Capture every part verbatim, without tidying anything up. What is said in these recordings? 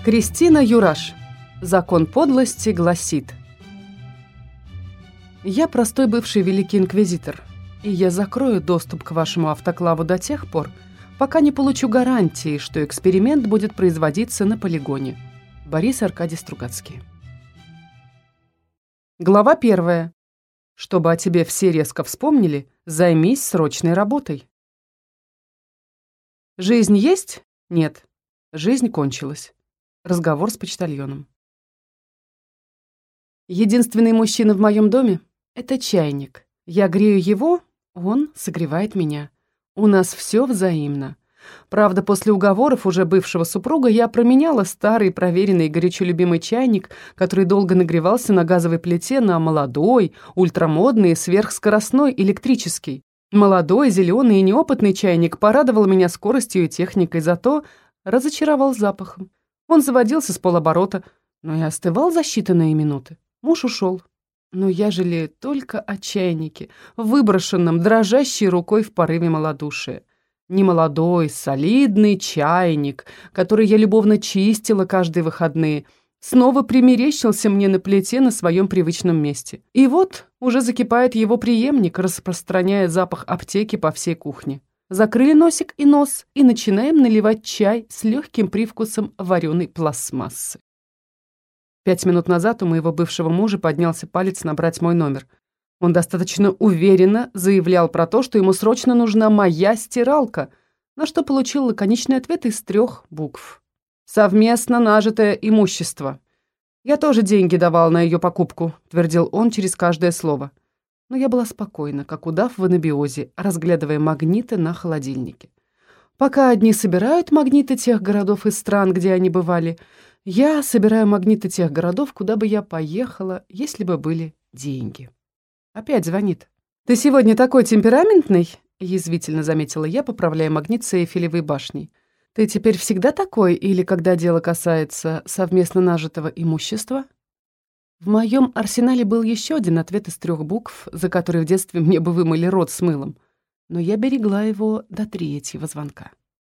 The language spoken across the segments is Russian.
Кристина Юраш. Закон подлости гласит: я простой бывший великий инквизитор, и я закрою доступ к вашему автоклаву до тех пор, пока не получу гарантии, что эксперимент будет производиться на полигоне. Борис Аркадий Стругацкий. Глава первая. Чтобы о тебе все резко вспомнили, займись срочной работой. Жизнь есть? Нет. Жизнь кончилась. Разговор с почтальоном. Единственный мужчина в моем доме — это чайник. Я грею его, он согревает меня. У нас все взаимно. Правда, после уговоров уже бывшего супруга я променяла старый, проверенный и горячо любимый чайник, который долго нагревался на газовой плите, на молодой, ультрамодный, сверхскоростной электрический. Молодой, зеленый и неопытный чайник порадовал меня скоростью и техникой, зато разочаровал запахом. Он заводился с полоборота, но и остывал за считанные минуты. Муж ушел. Но я жалею только о чайнике, выброшенном дрожащей рукой в порыве малодушия. Немолодой, солидный чайник, который я любовно чистила каждые выходные, снова примерещился мне на плите на своем привычном месте. И вот уже закипает его преемник, распространяя запах аптеки по всей кухне. Закрыли носик и нос и начинаем наливать чай с легким привкусом вареной пластмассы. Пять минут назад у моего бывшего мужа поднялся палец набрать мой номер. Он достаточно уверенно заявлял про то, что ему срочно нужна моя стиралка, на что получил лаконичный ответ из трех букв. «Совместно нажитое имущество». «Я тоже деньги давал на ее покупку», — твердил он через каждое слово. Но я была спокойна, как удав в анабиозе, разглядывая магниты на холодильнике. Пока одни собирают магниты тех городов и стран, где они бывали, я собираю магниты тех городов, куда бы я поехала, если бы были деньги. Опять звонит. «Ты сегодня такой темпераментный?» — язвительно заметила я, поправляя магнит с Эйфелевой башней. «Ты теперь всегда такой, или когда дело касается совместно нажитого имущества?» В моем арсенале был еще один ответ из трех букв, за который в детстве мне бы вымыли рот с мылом. Но я берегла его до третьего звонка.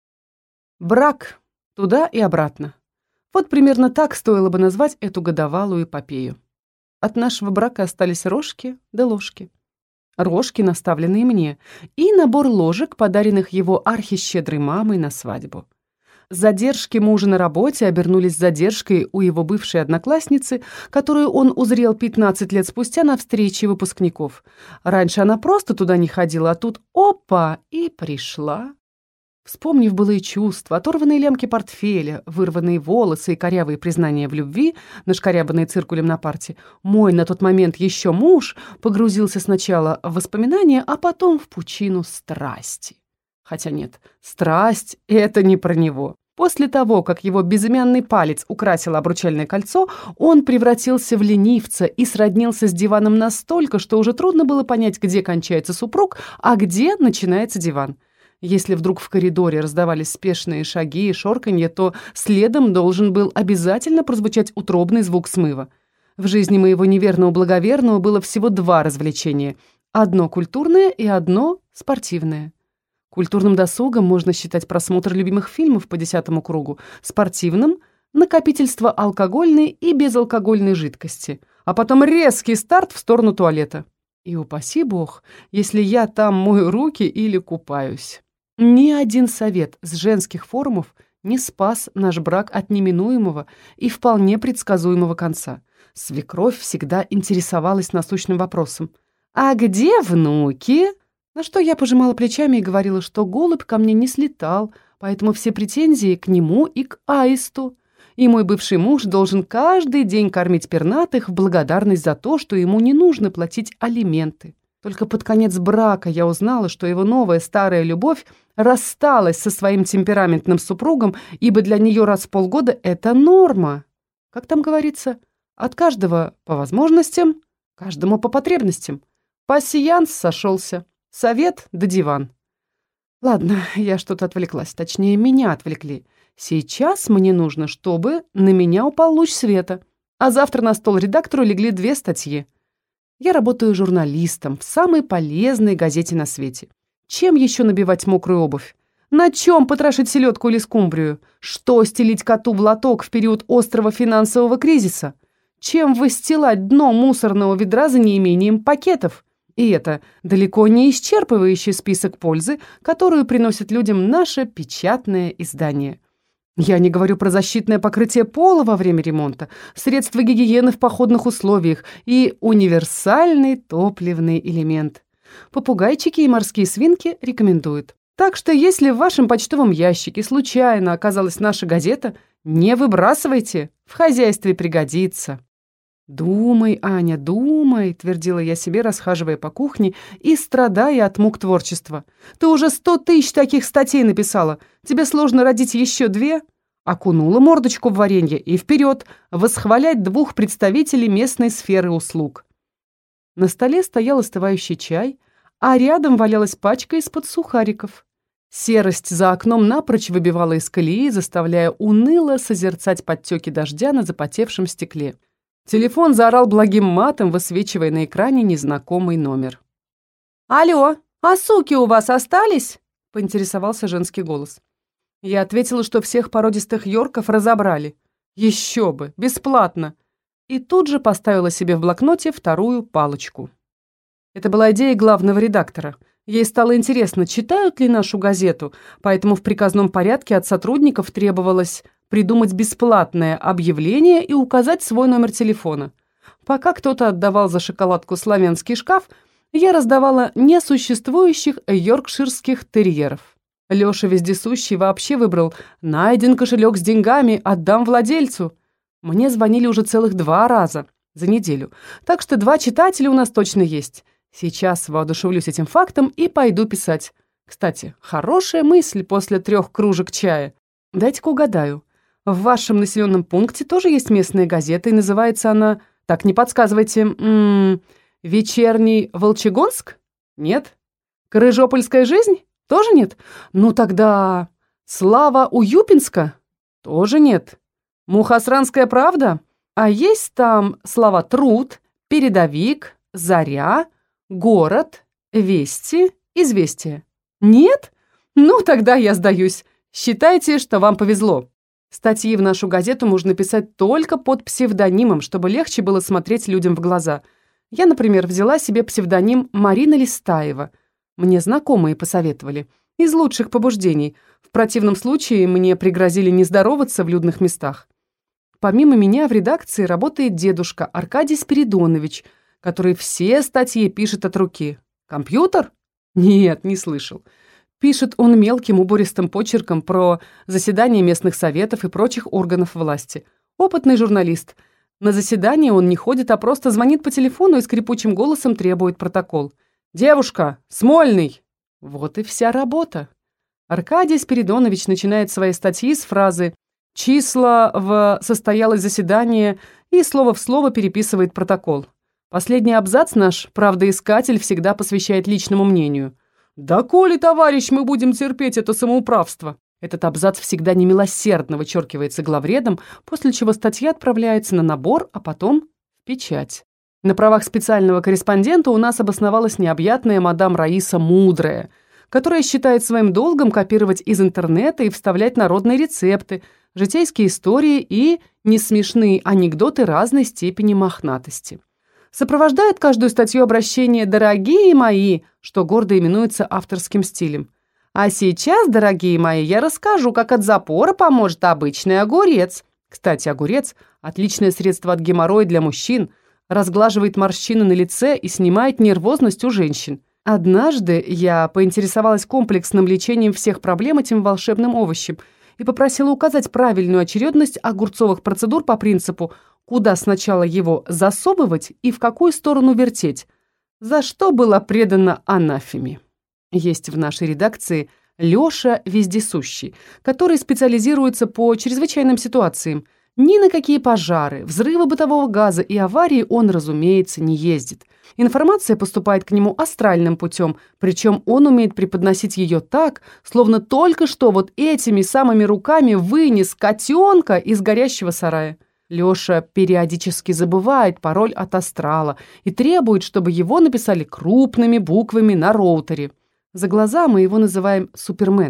Брак. Туда и обратно. Вот примерно так стоило бы назвать эту годовалую эпопею. От нашего брака остались рожки да ложки. Рожки, наставленные мне, и набор ложек, подаренных его архищедрой мамой на свадьбу. Задержки мужа на работе обернулись задержкой у его бывшей одноклассницы, которую он узрел пятнадцать лет спустя на встрече выпускников. Раньше она просто туда не ходила, а тут опа, и пришла. Вспомнив былые чувства, оторванные лямки портфеля, вырванные волосы и корявые признания в любви, нашкарябанные циркулем на парте, мой на тот момент еще муж погрузился сначала в воспоминания, а потом в пучину страсти. Хотя нет, страсть — это не про него. После того, как его безымянный палец украсило обручальное кольцо, он превратился в ленивца и сроднился с диваном настолько, что уже трудно было понять, где кончается супруг, а где начинается диван. Если вдруг в коридоре раздавались спешные шаги и шорканье, то следом должен был обязательно прозвучать утробный звук смыва. В жизни моего неверного благоверного было всего два развлечения. Одно культурное и одно спортивное. Культурным досугом можно считать просмотр любимых фильмов по десятому кругу, спортивным — накопительство алкогольной и безалкогольной жидкости, а потом резкий старт в сторону туалета. И упаси бог, если я там мою руки или купаюсь. Ни один совет с женских форумов не спас наш брак от неминуемого и вполне предсказуемого конца. Свекровь всегда интересовалась насущным вопросом: «А где внуки?» На что я пожимала плечами и говорила, что голубь ко мне не слетал, поэтому все претензии к нему и к аисту. И мой бывший муж должен каждый день кормить пернатых в благодарность за то, что ему не нужно платить алименты. Только под конец брака я узнала, что его новая старая любовь рассталась со своим темпераментным супругом, ибо для нее раз в полгода это норма. Как там говорится, от каждого по возможностям, каждому по потребностям. Пассианс сошелся. Совет да диван. Ладно, я что-то отвлеклась, точнее, меня отвлекли. Сейчас мне нужно, чтобы на меня упал луч света, а завтра на стол редактору легли две статьи. Я работаю журналистом в самой полезной газете на свете. Чем еще набивать мокрую обувь? На чем потрошить селедку или скумбрию? Что стелить коту в лоток в период острого финансового кризиса? Чем выстилать дно мусорного ведра за неимением пакетов? И это далеко не исчерпывающий список пользы, которую приносит людям наше печатное издание. Я не говорю про защитное покрытие пола во время ремонта, средства гигиены в походных условиях и универсальный топливный элемент. Попугайчики и морские свинки рекомендуют. Так что если в вашем почтовом ящике случайно оказалась наша газета, не выбрасывайте, в хозяйстве пригодится. «Думай, Аня, думай», — твердила я себе, расхаживая по кухне и страдая от мук творчества. «Ты уже сто тысяч таких статей написала. Тебе сложно родить еще две?» Окунула мордочку в варенье и вперед восхвалять двух представителей местной сферы услуг. На столе стоял остывающий чай, а рядом валялась пачка из-под сухариков. Серость за окном напрочь выбивала из колеи, заставляя уныло созерцать подтеки дождя на запотевшем стекле. Телефон заорал благим матом, высвечивая на экране незнакомый номер. «Алло, а суки у вас остались?» — поинтересовался женский голос. Я ответила, что всех породистых йорков разобрали. Еще бы, бесплатно. И тут же поставила себе в блокноте вторую палочку. Это была идея главного редактора. Ей стало интересно, читают ли нашу газету, поэтому в приказном порядке от сотрудников требовалось придумать бесплатное объявление и указать свой номер телефона. Пока кто-то отдавал за шоколадку славянский шкаф, я раздавала несуществующих йоркширских терьеров. Лёша вездесущий вообще выбрал «Найден кошелек с деньгами, отдам владельцу». Мне звонили уже целых два раза за неделю, так что два читателя у нас точно есть. Сейчас воодушевлюсь этим фактом и пойду писать. Кстати, хорошая мысль после трех кружек чая. Дайте-ка угадаю. В вашем населенном пункте тоже есть местная газета, и называется она... Так, не подсказывайте. М -м, «Вечерний Волчегонск»? Нет. «Крыжопольская жизнь»? Тоже нет? Ну тогда... «Слава Уюпинска»? Тоже нет. «Мухосранская правда»? А есть там слова «труд», «передовик», «заря», «город», «вести», «известие»? Нет? Ну тогда я сдаюсь. Считайте, что вам повезло. Статьи в нашу газету можно писать только под псевдонимом, чтобы легче было смотреть людям в глаза. Я, например, взяла себе псевдоним Марина Листаева. Мне знакомые посоветовали. Из лучших побуждений. В противном случае мне пригрозили не здороваться в людных местах. Помимо меня в редакции работает дедушка Аркадий Спиридонович, который все статьи пишет от руки. Компьютер? Нет, не слышал. Пишет он мелким убористым почерком про заседания местных советов и прочих органов власти. Опытный журналист. На заседание он не ходит, а просто звонит по телефону и скрипучим голосом требует протокол. «Девушка! Смольный!» Вот и вся работа. Аркадий Спиридонович начинает свои статьи с фразы «Числа в состоялось заседание» и слово в слово переписывает протокол. Последний абзац наш правдоискатель всегда посвящает личному мнению. «Да коли, товарищ, мы будем терпеть это самоуправство!» Этот абзац всегда немилосердно вычеркивается главредом, после чего статья отправляется на набор, а потом в печать. На правах специального корреспондента у нас обосновалась необъятная мадам Раиса Мудрая, которая считает своим долгом копировать из интернета и вставлять народные рецепты, житейские истории и несмешные анекдоты разной степени мохнатости. Сопровождает каждую статью обращение «Дорогие мои», что гордо именуется авторским стилем. А сейчас, дорогие мои, я расскажу, как от запора поможет обычный огурец. Кстати, огурец – отличное средство от геморроя для мужчин, разглаживает морщины на лице и снимает нервозность у женщин. Однажды я поинтересовалась комплексным лечением всех проблем этим волшебным овощем и попросила указать правильную очередность огурцовых процедур по принципу куда сначала его засовывать и в какую сторону вертеть, за что была предана анафеме. Есть в нашей редакции Лёша Вездесущий, который специализируется по чрезвычайным ситуациям. Ни на какие пожары, взрывы бытового газа и аварии он, разумеется, не ездит. Информация поступает к нему астральным путем, причем он умеет преподносить ее так, словно только что вот этими самыми руками вынес котенка из горящего сарая. Лёша периодически забывает пароль от астрала и требует, чтобы его написали крупными буквами на роутере. За глаза мы его называем Супермен,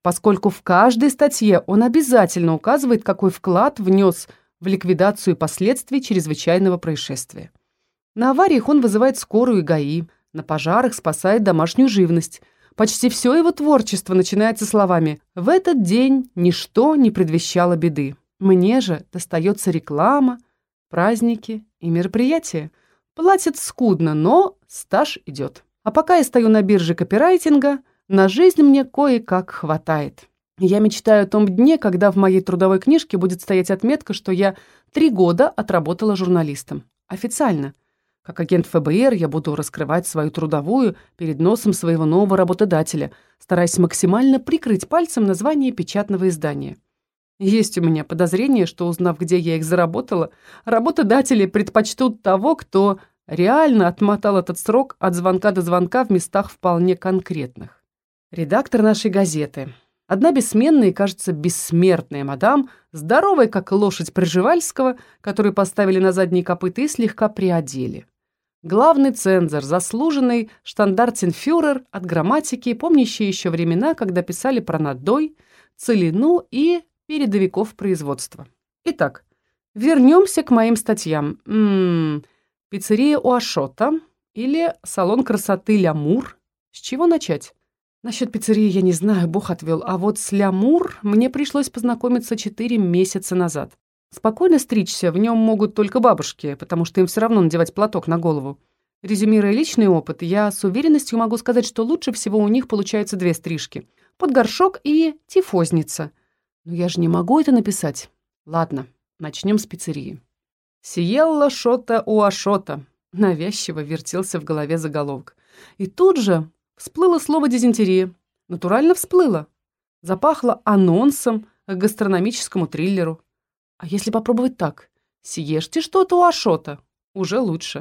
поскольку в каждой статье он обязательно указывает, какой вклад внес в ликвидацию последствий чрезвычайного происшествия. На авариях он вызывает скорую и ГАИ, на пожарах спасает домашнюю живность. Почти все его творчество начинается словами «В этот день ничто не предвещало беды». Мне же достается реклама, праздники и мероприятия. Платят скудно, но стаж идет. А пока я стою на бирже копирайтинга, на жизнь мне кое-как хватает. Я мечтаю о том дне, когда в моей трудовой книжке будет стоять отметка, что я три года отработала журналистом. Официально. Как агент ФБР я буду раскрывать свою трудовую перед носом своего нового работодателя, стараясь максимально прикрыть пальцем название печатного издания. Есть у меня подозрение, что, узнав, где я их заработала, работодатели предпочтут того, кто реально отмотал этот срок от звонка до звонка в местах вполне конкретных. Редактор нашей газеты. Одна бессменная и, кажется, бессмертная мадам, здоровая, как лошадь Пржевальского, которую поставили на задние копыта и слегка приодели. Главный цензор, заслуженный штандартенфюрер от грамматики, помнящий еще времена, когда писали про надой, целину и передовиков производства. Итак, вернемся к моим статьям. М-м, пиццерия у Ашота или салон красоты Лямур. С чего начать? Насчет пиццерии я не знаю, Бог отвел, а вот с Лямур мне пришлось познакомиться четыре месяца назад. Спокойно стричься в нем могут только бабушки, потому что им все равно надевать платок на голову. Резюмируя личный опыт, я с уверенностью могу сказать, что лучше всего у них получаются две стрижки. Под горшок и тифозница. Но я же не могу это написать. Ладно, начнем с пиццерии. «Сиелла шота у Ашота». Навязчиво вертелся в голове заголовок. И тут же всплыло слово «дизентерия». Натурально всплыло. Запахло анонсом к гастрономическому триллеру. А если попробовать так? Съешьте что-то у Ашота. Уже лучше.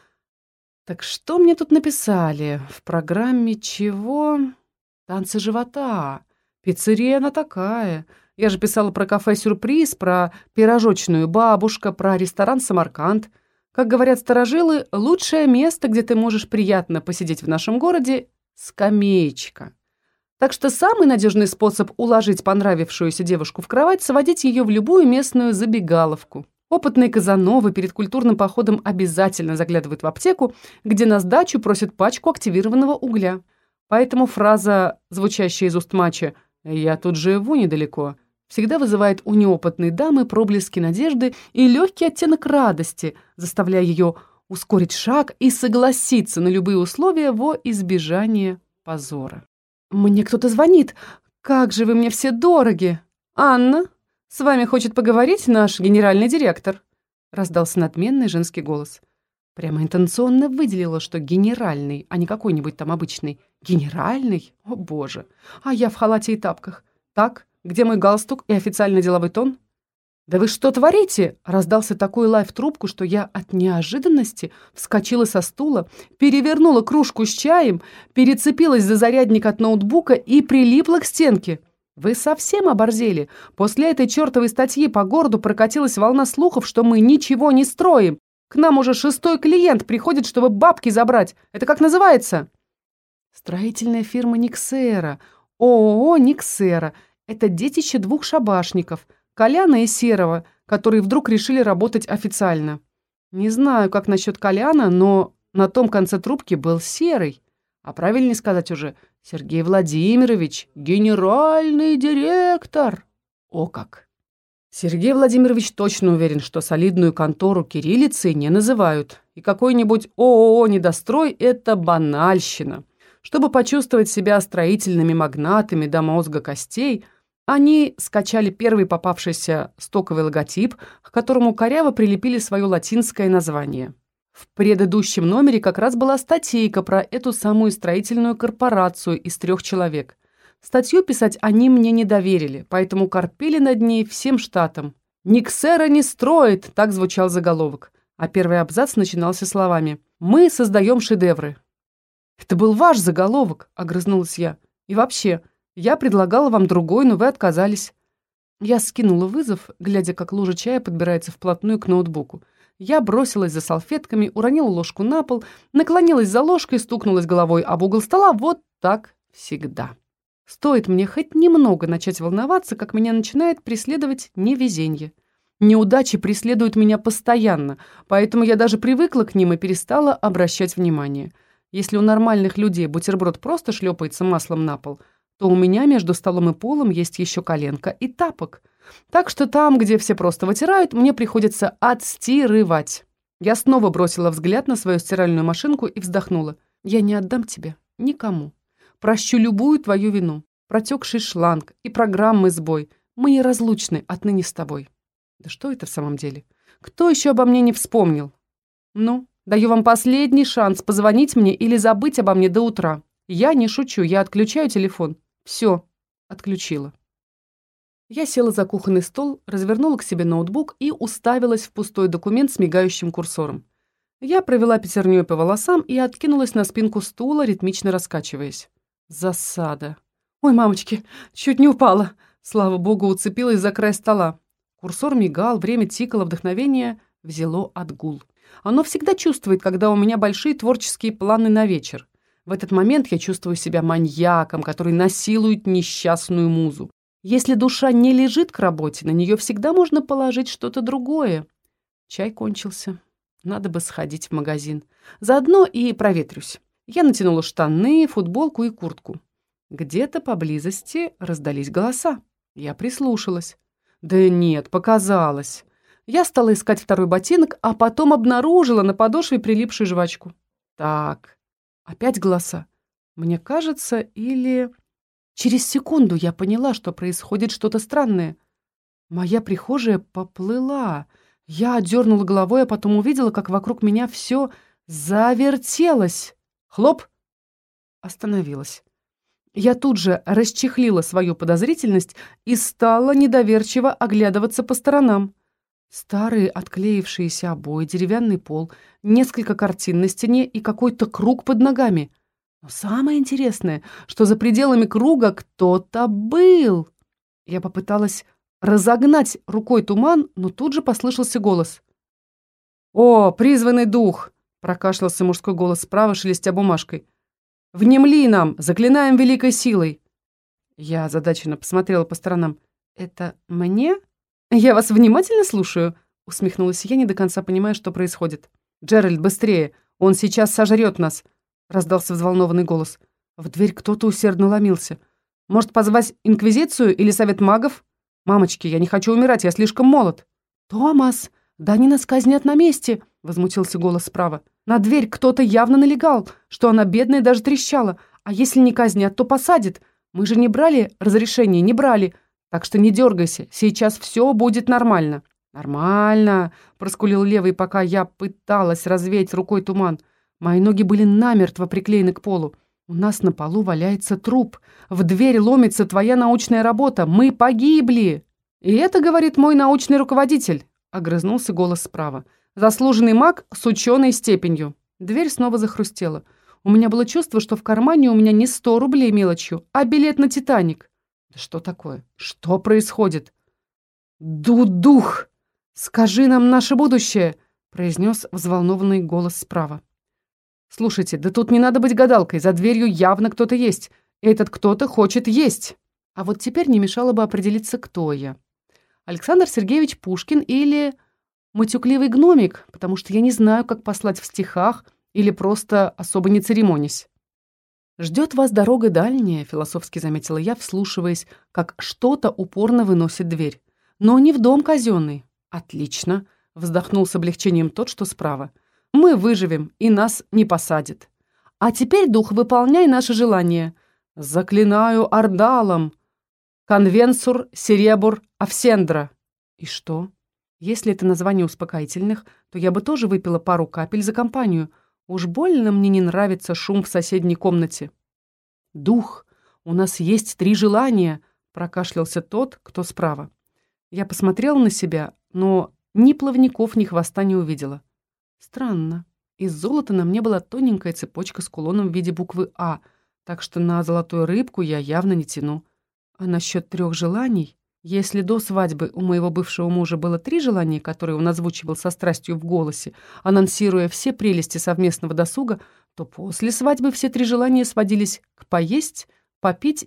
Так что мне тут написали? В программе чего? Танцы живота. Пиццерия она такая. Я же писала про кафе-сюрприз, про пирожочную бабушка, про ресторан «Самарканд». Как говорят старожилы, лучшее место, где ты можешь приятно посидеть в нашем городе – скамеечка. Так что самый надежный способ уложить понравившуюся девушку в кровать – сводить ее в любую местную забегаловку. Опытные казановы перед культурным походом обязательно заглядывают в аптеку, где на сдачу просят пачку активированного угля. Поэтому фраза, звучащая из уст Мачо «я тут живу недалеко», всегда вызывает у неопытной дамы проблески надежды и легкий оттенок радости, заставляя ее ускорить шаг и согласиться на любые условия во избежание позора. «Мне кто-то звонит. Как же вы мне все дороги! Анна, с вами хочет поговорить наш генеральный директор», — раздался надменный женский голос. Прямо интенционно выделила, что генеральный, а не какой-нибудь там обычный. Генеральный? О, боже! А я в халате и тапках. Так, где мой галстук и официальный деловой тон? «Да вы что творите?» — раздался такой лай в трубку, что я от неожиданности вскочила со стула, перевернула кружку с чаем, перецепилась за зарядник от ноутбука и прилипла к стенке. «Вы совсем оборзели? После этой чертовой статьи по городу прокатилась волна слухов, что мы ничего не строим. К нам уже шестой клиент приходит, чтобы бабки забрать. Это как называется?» «Строительная фирма Никсера. ООО Никсера. Это детище двух шабашников, Коляна и Серого, которые вдруг решили работать официально. Не знаю, как насчет Коляна, но на том конце трубки был Серый. А правильнее сказать уже Сергей Владимирович, генеральный директор. О как! Сергей Владимирович точно уверен, что солидную контору кириллицей не называют. И какой-нибудь ООО «Недострой» — это банальщина. Чтобы почувствовать себя строительными магнатами до мозга костей, они скачали первый попавшийся стоковый логотип, к которому коряво прилепили свое латинское название. В предыдущем номере как раз была статейка про эту самую строительную корпорацию из трех человек. Статью писать они мне не доверили, поэтому корпели над ней всем штатом. «Никсера не строит», — так звучал заголовок. А первый абзац начинался словами «Мы создаем шедевры». «Это был ваш заголовок», — огрызнулась я. «И вообще, я предлагала вам другой, но вы отказались». Я скинула вызов, глядя, как лужа чая подбирается вплотную к ноутбуку. Я бросилась за салфетками, уронила ложку на пол, наклонилась за ложкой, стукнулась головой об угол стола. Вот так всегда. Стоит мне хоть немного начать волноваться, как меня начинает преследовать невезенье. Неудачи преследуют меня постоянно, поэтому я даже привыкла к ним и перестала обращать внимание. Если у нормальных людей бутерброд просто шлепается маслом на пол, то у меня между столом и полом есть еще коленка и тапок. Так что там, где все просто вытирают, мне приходится отстирывать. Я снова бросила взгляд на свою стиральную машинку и вздохнула. Я не отдам тебе никому. Прощу любую твою вину. Протекший шланг и программы сбой. Мы неразлучны отныне с тобой. Да что это в самом деле? Кто еще обо мне не вспомнил? Ну, даю вам последний шанс позвонить мне или забыть обо мне до утра. Я не шучу, я отключаю телефон. Все, отключила. Я села за кухонный стол, развернула к себе ноутбук и уставилась в пустой документ с мигающим курсором. Я провела пятерней по волосам и откинулась на спинку стула, ритмично раскачиваясь. Засада. Ой, мамочки, чуть не упала. Слава богу, уцепилась за край стола. Курсор мигал, время тикало, вдохновение взяло отгул. Оно всегда чувствует, когда у меня большие творческие планы на вечер. В этот момент я чувствую себя маньяком, который насилует несчастную музу. Если душа не лежит к работе, на нее всегда можно положить что-то другое. Чай кончился. Надо бы сходить в магазин. Заодно и проветрюсь. Я натянула штаны, футболку и куртку. Где-то поблизости раздались голоса. Я прислушалась. Да нет, показалось. Я стала искать второй ботинок, а потом обнаружила на подошве прилипшую жвачку. Так, опять голоса. Мне кажется, или... Через секунду я поняла, что происходит что-то странное. Моя прихожая поплыла. Я отдернула головой, а потом увидела, как вокруг меня все завертелось. Хлоп! Остановилась. Я тут же расчехлила свою подозрительность и стала недоверчиво оглядываться по сторонам. Старые отклеившиеся обои, деревянный пол, несколько картин на стене и какой-то круг под ногами. Но самое интересное, что за пределами круга кто-то был. Я попыталась разогнать рукой туман, но тут же послышался голос. «О, призванный дух!» — прокашлялся мужской голос справа, шелестя бумажкой. «Внемли нам! Заклинаем великой силой!» Я озадаченно посмотрела по сторонам. «Это мне? Я вас внимательно слушаю?» — усмехнулась я, не до конца понимая, что происходит. «Джеральд, быстрее! Он сейчас сожрет нас!» — раздался взволнованный голос. В дверь кто-то усердно ломился. «Может, позвать инквизицию или совет магов? Мамочки, я не хочу умирать, я слишком молод». «Томас, да они нас казнят на месте!» — возмутился голос справа. «На дверь кто-то явно налегал, что она бедная даже трещала. А если не казнят, то посадят. Мы же не брали разрешение, не брали. Так что не дергайся, сейчас все будет нормально». «Нормально», — проскулил левый, пока я пыталась развеять рукой туман. Мои ноги были намертво приклеены к полу. У нас на полу валяется труп. В дверь ломится твоя научная работа. Мы погибли. И это говорит мой научный руководитель, — огрызнулся голос справа. Заслуженный маг с ученой степенью. Дверь снова захрустела. У меня было чувство, что в кармане у меня не сто рублей мелочью, а билет на «Титаник». Да что такое? Что происходит? «Ду-дух! Скажи нам наше будущее!» — произнес взволнованный голос справа. «Слушайте, да тут не надо быть гадалкой, за дверью явно кто-то есть. Этот кто-то хочет есть. А вот теперь не мешало бы определиться, кто я. Александр Сергеевич Пушкин или матюкливый гномик, потому что я не знаю, как послать в стихах или просто особо не церемонясь». «Ждет вас дорога дальняя», — философски заметила я, вслушиваясь, как что-то упорно выносит дверь. «Но не в дом казенный». «Отлично», — вздохнул с облегчением тот, что справа. «Мы выживем, и нас не посадят. А теперь, дух, выполняй наше желание. Заклинаю ордалом. Конвенсур серебур авсендра». «И что? Если это название успокоительных, то я бы тоже выпила пару капель за компанию. Уж больно мне не нравится шум в соседней комнате». «Дух, у нас есть три желания», — прокашлялся тот, кто справа. Я посмотрела на себя, но ни плавников, ни хвоста не увидела. Странно. Из золота на мне была тоненькая цепочка с кулоном в виде буквы «А», так что на золотую рыбку я явно не тяну. А насчет трех желаний? Если до свадьбы у моего бывшего мужа было три желания, которые он озвучивал со страстью в голосе, анонсируя все прелести совместного досуга, то после свадьбы все три желания сводились к поесть, попить и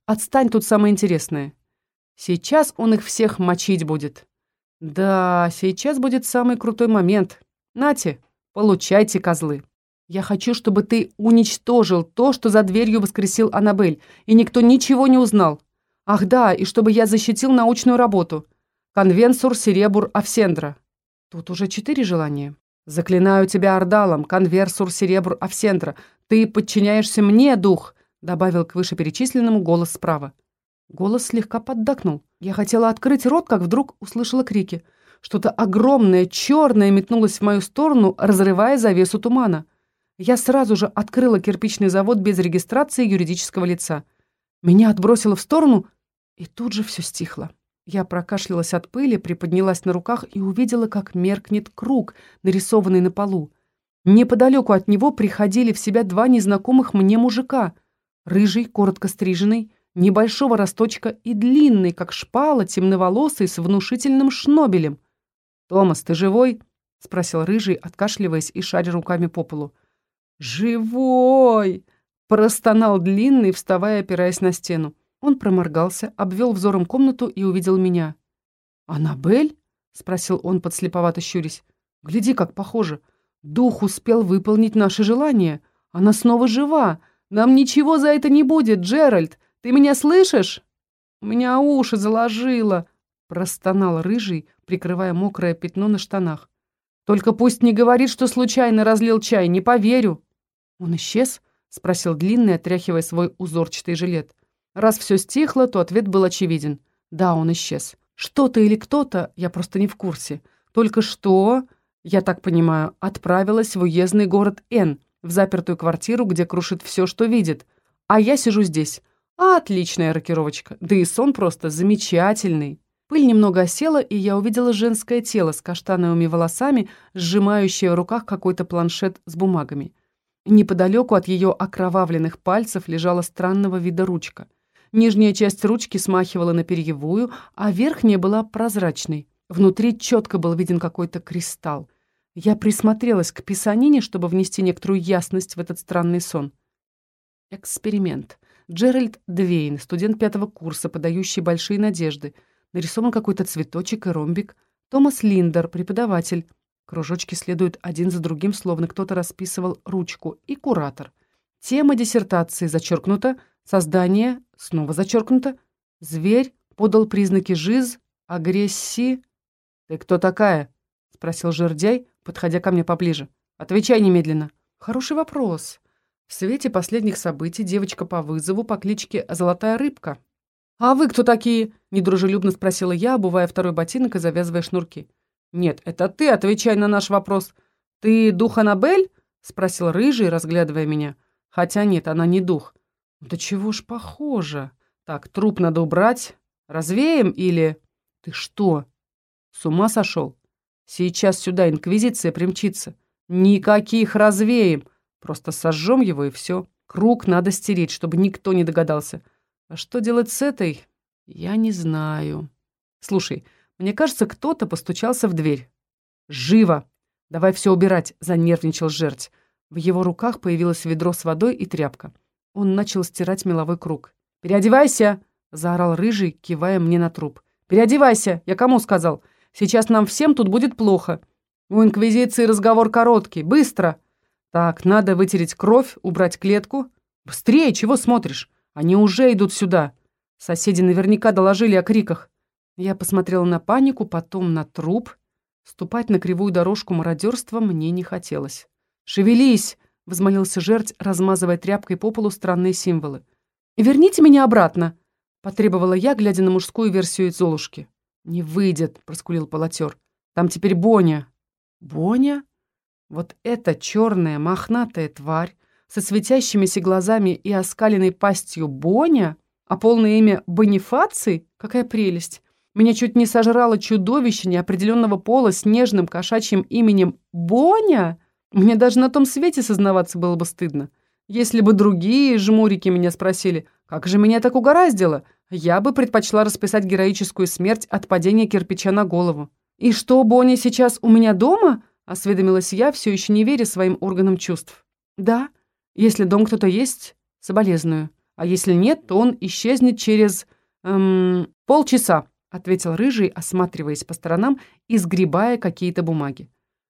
Отстань, тут самое интересное. Сейчас он их всех мочить будет. Да, сейчас будет самый крутой момент. Нате, получайте, козлы. Я хочу, чтобы ты уничтожил то, что за дверью воскресил Аннабель, и никто ничего не узнал. Ах да, и чтобы я защитил научную работу. Конвенсур Серебур Авсендра. Тут уже четыре желания. Заклинаю тебя Ордалом, Конверсур Серебур Авсендра. Ты подчиняешься мне, дух, добавил к вышеперечисленному голос справа. Голос слегка поддакнул. Я хотела открыть рот, как вдруг услышала крики. Что-то огромное, черное метнулось в мою сторону, разрывая завесу тумана. Я сразу же открыла кирпичный завод без регистрации юридического лица. Меня отбросило в сторону, и тут же все стихло. Я прокашлялась от пыли, приподнялась на руках и увидела, как меркнет круг, нарисованный на полу. Неподалеку от него приходили в себя два незнакомых мне мужика. Рыжий, коротко стриженный, небольшого росточка и длинный, как шпала, темноволосый, с внушительным шнобелем. «Томас, ты живой?» — спросил Рыжий, откашливаясь и шаря руками по полу. «Живой!» — простонал Длинный, вставая, опираясь на стену. Он проморгался, обвел взором комнату и увидел меня. «Аннабель?» — спросил он, подслеповато щурясь. «Гляди, как похоже. Дух успел выполнить наше желание. Она снова жива. Нам ничего за это не будет, Джеральд. Ты меня слышишь?» «У меня уши заложило», — простонал Рыжий, прикрывая мокрое пятно на штанах. «Только пусть не говорит, что случайно разлил чай, не поверю». «Он исчез?» — спросил Длинный, отряхивая свой узорчатый жилет. Раз все стихло, то ответ был очевиден. Да, он исчез. Что-то или кто-то, я просто не в курсе. Только что, я так понимаю, отправилась в уездный город Н, в запертую квартиру, где крушит все, что видит. А я сижу здесь. Отличная рокировочка. Да и сон просто замечательный. Пыль немного осела, и я увидела женское тело с каштановыми волосами, сжимающее в руках какой-то планшет с бумагами. Неподалеку от ее окровавленных пальцев лежала странного вида ручка. Нижняя часть ручки смахивала на перьевую, а верхняя была прозрачной. Внутри четко был виден какой-то кристалл. Я присмотрелась к писанине, чтобы внести некоторую ясность в этот странный сон. Эксперимент. Джеральд Двейн, студент пятого курса, подающий большие надежды. Нарисован какой-то цветочек и ромбик. Томас Линдер, преподаватель. Кружочки следуют один за другим, словно кто-то расписывал ручку. И куратор. Тема диссертации зачеркнута. Создание снова зачеркнуто. Зверь подал признаки жиз, агрессии. «Ты кто такая?» — спросил жердяй, подходя ко мне поближе. «Отвечай немедленно». «Хороший вопрос. В свете последних событий девочка по вызову по кличке Золотая Рыбка». «А вы кто такие?» — недружелюбно спросила я, обувая второй ботинок и завязывая шнурки. «Нет, это ты отвечай на наш вопрос. Ты дух Аннабель?» — спросил Рыжий, разглядывая меня. «Хотя нет, она не дух». «Да чего ж похоже? Так, труп надо убрать. Развеем или...» «Ты что, с ума сошел? Сейчас сюда инквизиция примчится. Никаких развеем. Просто сожжем его и все. Круг надо стереть, чтобы никто не догадался. А что делать с этой? Я не знаю. Слушай, мне кажется, кто-то постучался в дверь. Живо! Давай все убирать», — занервничал жерть. В его руках появилось ведро с водой и тряпка. Он начал стирать меловой круг. «Переодевайся!» — заорал Рыжий, кивая мне на труп. «Переодевайся! Я кому сказал? Сейчас нам всем тут будет плохо. У инквизиции разговор короткий. Быстро!» «Так, надо вытереть кровь, убрать клетку». «Быстрее! Чего смотришь? Они уже идут сюда. Соседи наверняка доложили о криках». Я посмотрела на панику, потом на труп. Ступать на кривую дорожку мародерства мне не хотелось. «Шевелись!» — взмолился жерть, размазывая тряпкой по полу странные символы. «Верните меня обратно!» — потребовала я, глядя на мужскую версию Золушки. «Не выйдет!» — проскулил полотер. «Там теперь Боня». «Боня?» Вот эта черная мохнатая тварь со светящимися глазами и оскаленной пастью Боня, а полное имя Бонифаций? Какая прелесть! Меня чуть не сожрало чудовище неопределенного пола с нежным кошачьим именем Боня. Мне даже на том свете сознаваться было бы стыдно. Если бы другие жмурики меня спросили, как же меня так угораздило, я бы предпочла расписать героическую смерть от падения кирпича на голову. «И что, Боня сейчас у меня дома?» — осведомилась я, все еще не веря своим органам чувств. «Да, если дом кто-то есть, соболезную. А если нет, то он исчезнет через... Эм, полчаса, ответил Рыжий, осматриваясь по сторонам и сгребая какие-то бумаги.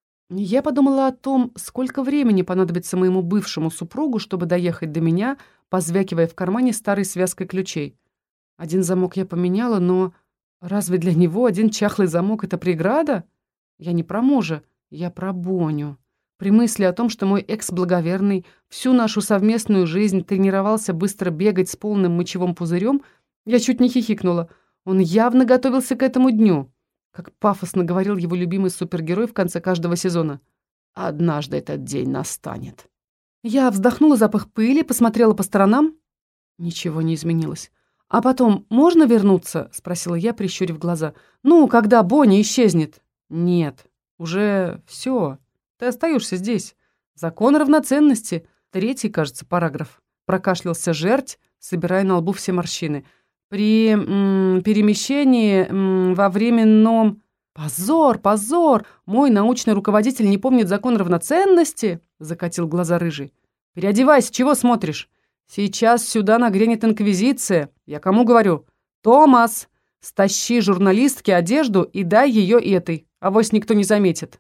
Я подумала о том, сколько времени понадобится моему бывшему супругу, чтобы доехать до меня, позвякивая в кармане старой связкой ключей. Один замок я поменяла, но разве для него один чахлый замок — это преграда? Я не про мужа, я про Боню. При мысли о том, что мой экс-благоверный всю нашу совместную жизнь тренировался быстро бегать с полным мочевым пузырем, я чуть не хихикнула. Он явно готовился к этому дню. Как пафосно говорил его любимый супергерой в конце каждого сезона. «Однажды этот день настанет». Я вздохнула запах пыли, посмотрела по сторонам. Ничего не изменилось. «А потом можно вернуться?» — спросила я, прищурив глаза. «Ну, когда Бонни исчезнет?» «Нет, уже все. Ты остаешься здесь. Закон равноценности. Третий, кажется, параграф». Прокашлялся жерть, собирая на лбу все морщины. «При м, перемещении м, во временном...» «Позор, позор! Мой научный руководитель не помнит закон равноценности?» — закатил глаза Рыжий. «Переодевайся, чего смотришь? Сейчас сюда нагрянет инквизиция. Я кому говорю? Томас, стащи журналистке одежду и дай ее этой. Авось никто не заметит».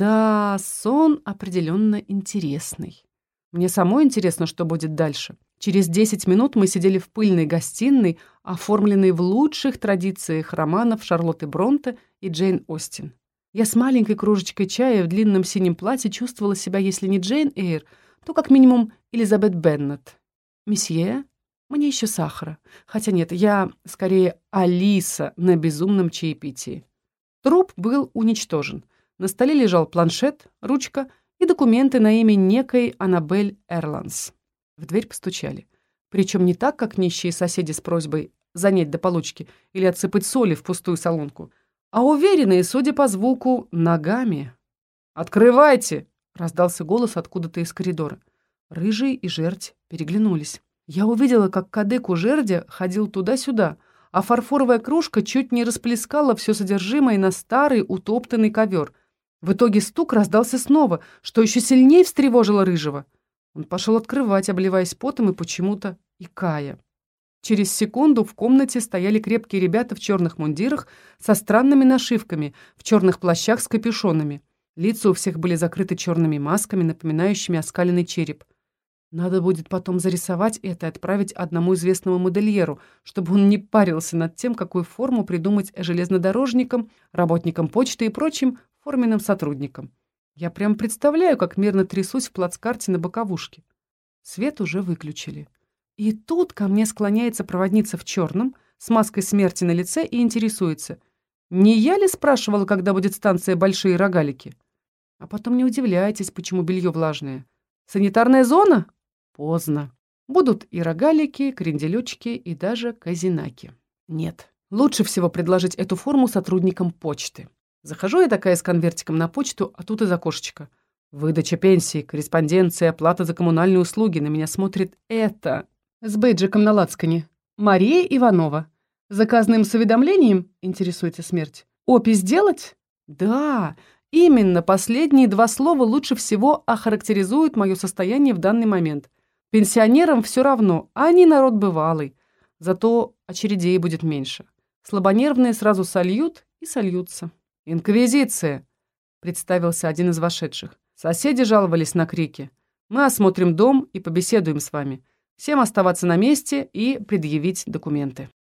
Да, сон определенно интересный. Мне самой интересно, что будет дальше. Через десять минут мы сидели в пыльной гостиной, оформленной в лучших традициях романов Шарлотты Бронте и Джейн Остин. Я с маленькой кружечкой чая в длинном синем платье чувствовала себя, если не Джейн Эйр, то как минимум Элизабет Беннет. «Месье, мне еще сахара. Хотя нет, я скорее Алиса на безумном чаепитии». Труп был уничтожен. На столе лежал планшет, ручка и документы на имя некой Аннабель Эрланс. В дверь постучали. Причем не так, как нищие соседи с просьбой занять до получки или отсыпать соли в пустую солонку, а уверенные, судя по звуку, ногами. «Открывайте!» — раздался голос откуда-то из коридора. Рыжий и жерть переглянулись. Я увидела, как кадык у жердя ходил туда-сюда, а фарфоровая кружка чуть не расплескала все содержимое на старый утоптанный ковер. В итоге стук раздался снова, что еще сильнее встревожило Рыжего. Он пошел открывать, обливаясь потом и почему-то икая. Через секунду в комнате стояли крепкие ребята в черных мундирах со странными нашивками, в черных плащах с капюшонами. Лица у всех были закрыты черными масками, напоминающими оскаленный череп. Надо будет потом зарисовать это и отправить одному известному модельеру, чтобы он не парился над тем, какую форму придумать железнодорожникам, работникам почты и прочим форменным сотрудникам. Я прям представляю, как мирно трясусь в плацкарте на боковушке. Свет уже выключили. И тут ко мне склоняется проводница в черном, с маской смерти на лице и интересуется. Не я ли спрашивала, когда будет станция «Большие рогалики»? А потом не удивляйтесь, почему белье влажное. Санитарная зона? Поздно. Будут и рогалики, кренделечки и даже казинаки. Нет, лучше всего предложить эту форму сотрудникам почты. Захожу я такая с конвертиком на почту, а тут из окошечка. Выдача пенсии, корреспонденция, оплата за коммунальные услуги. На меня смотрит это. С бейджиком на лацкане. Мария Иванова. Заказным с уведомлением, интересуется смерть. Опись делать? Да, именно последние два слова лучше всего охарактеризуют мое состояние в данный момент. Пенсионерам все равно, они народ бывалый. Зато очередей будет меньше. Слабонервные сразу сольют и сольются. «Инквизиция!» — представился один из вошедших. «Соседи жаловались на крики. Мы осмотрим дом и побеседуем с вами. Всем оставаться на месте и предъявить документы».